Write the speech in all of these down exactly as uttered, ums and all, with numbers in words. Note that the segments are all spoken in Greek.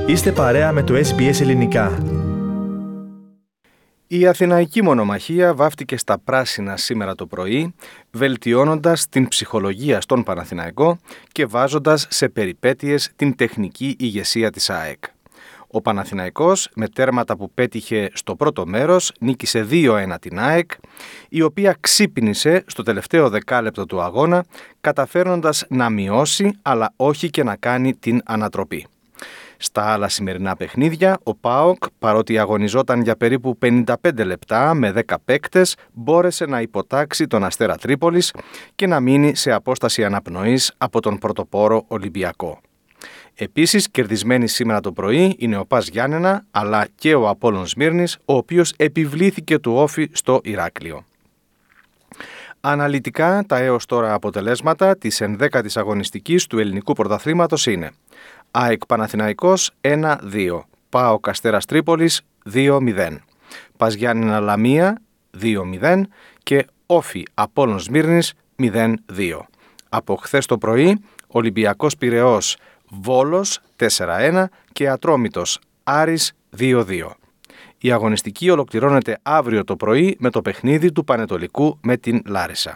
Είστε παρέα με το ες μπι ες Ελληνικά. Η Αθηναϊκή μονομαχία βάφτηκε στα πράσινα σήμερα το πρωί, βελτιώνοντας την ψυχολογία στον Παναθηναϊκό και βάζοντας σε περιπέτειες την τεχνική ηγεσία της ΑΕΚ. Ο Παναθηναϊκός, με τέρματα που πέτυχε στο πρώτο μέρος, νίκησε δύο ένα την ΑΕΚ, η οποία ξύπνησε στο τελευταίο δεκάλεπτο του αγώνα, καταφέρνοντας να μειώσει, αλλά όχι και να κάνει την ανατροπή. Στα άλλα σημερινά παιχνίδια, ο ΠΑΟΚ, παρότι αγωνιζόταν για περίπου πενήντα πέντε λεπτά με δέκα παίκτες, μπόρεσε να υποτάξει τον Αστέρα Τρίπολης και να μείνει σε απόσταση αναπνοής από τον πρωτοπόρο Ολυμπιακό. Επίσης, κερδισμένη σήμερα το πρωί είναι ο ΠΑΣ Γιάννενα, αλλά και ο Απόλλων Σμύρνης, ο οποίος επιβλήθηκε του Όφη στο Ηράκλειο. Αναλυτικά, τα έως τώρα αποτελέσματα της ενδέκατης αγωνιστικής του ελληνικού πρωταθλήματος είναι ΑΕΚ Παναθηναϊκός ένα δύο, ΠΑΟΚ Αστέρας Τρίπολης δύο μηδέν, ΠΑΣ Γιάννενα Λαμία δύο μηδέν και Όφη Απόλλων Σμύρνης μηδέν δύο. Από χθες το πρωί, Ολυμπιακός Πειραιώς Βόλος τέσσερα ένα και Ατρόμητος Άρης δύο δύο. Η αγωνιστική ολοκληρώνεται αύριο το πρωί με το παιχνίδι του Πανετολικού με την Λάρισα.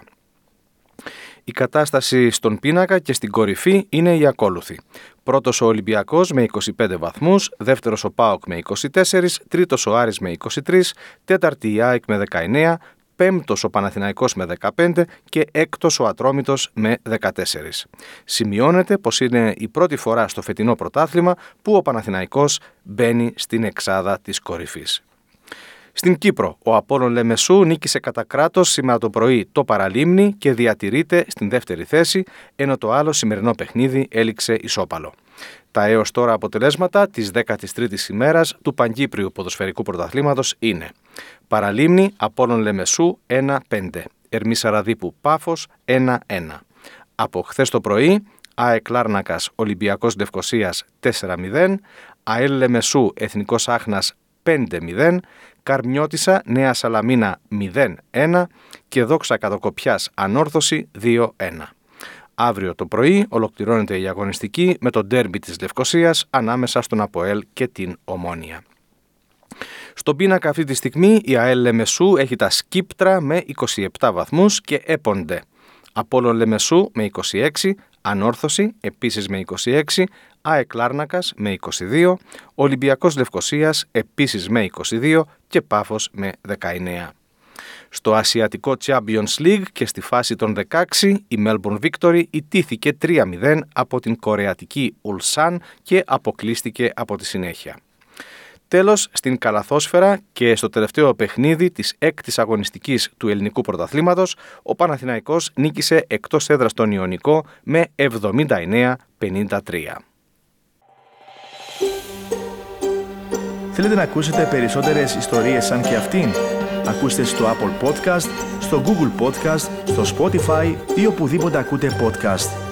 Η κατάσταση στον πίνακα και στην κορυφή είναι η ακόλουθη. Πρώτος ο Ολυμπιακός με είκοσι πέντε βαθμούς, δεύτερος ο ΠΑΟΚ με είκοσι τέσσερα, τρίτος ο Άρης με είκοσι τρία, τέταρτη η ΑΕΚ με δεκαεννέα, πέμπτος ο Παναθηναϊκός με δεκαπέντε και έκτος ο Ατρόμητος με δεκατέσσερα. Σημειώνεται πως είναι η πρώτη φορά στο φετινό πρωτάθλημα που ο Παναθηναϊκός μπαίνει στην εξάδα της κορυφής. Στην Κύπρο, ο Απόλλων Λεμεσού νίκησε κατά κράτος σήμερα το πρωί το Παραλίμνη και διατηρείται στην δεύτερη θέση, ενώ το άλλο σημερινό παιχνίδι έληξε ισόπαλο. Τα έως τώρα αποτελέσματα της δέκατης τρίτης ημέρας του Παγκύπριου Ποδοσφαιρικού Πρωταθλήματος είναι Παραλίμνη Απόλλων Λεμεσού ένα πέντε, Ερμής Σαραδίπου Πάφος ένα ένα. Από χθες το πρωί, ΑΕΚ Λάρνακας Ολυμπιακός Λευκωσίας τέσσερα μηδέν, ΑΕΛ Λεμεσού Εθνικός Άχνας πέντε μηδέν, Καρμιώτισσα Νέα Σαλαμίνα μηδέν ένα και Δόξα Καδοκοπιάς Ανόρθωση δύο ένα. Αύριο το πρωί ολοκληρώνεται η αγωνιστική με το ντέρμπι της Λευκωσίας ανάμεσα στον ΑΠΟΕΛ και την Ομόνοια. Στον πίνακα αυτή τη στιγμή η ΑΕΛ Λεμεσού έχει τα Σκύπτρα με είκοσι επτά βαθμούς και έπονται. Απόλλων Λεμεσού με είκοσι έξι, Ανόρθωση επίσης με είκοσι έξι, ΑΕΚ Λάρνακας με είκοσι δύο, Ολυμπιακός Λευκωσίας επίσης με είκοσι δύο και Πάφος με δεκαεννέα. Στο Ασιατικό Champions League και στη φάση των δεκαέξι η Melbourne Victory ιτήθηκε τρία μηδέν από την κορεατική Ulsan και αποκλείστηκε από τη συνέχεια. Τέλος, στην καλαθόσφαιρα και στο τελευταίο παιχνίδι της έκτης αγωνιστικής του ελληνικού πρωταθλήματος, ο Παναθηναϊκός νίκησε εκτός έδρας τον Ιωνικό με εβδομήντα εννέα πενήντα τρία. Θέλετε να ακούσετε περισσότερες ιστορίες σαν και αυτήν? Ακούστε στο Apple Podcast, στο Google Podcast, στο Spotify ή οπουδήποτε ακούτε podcast.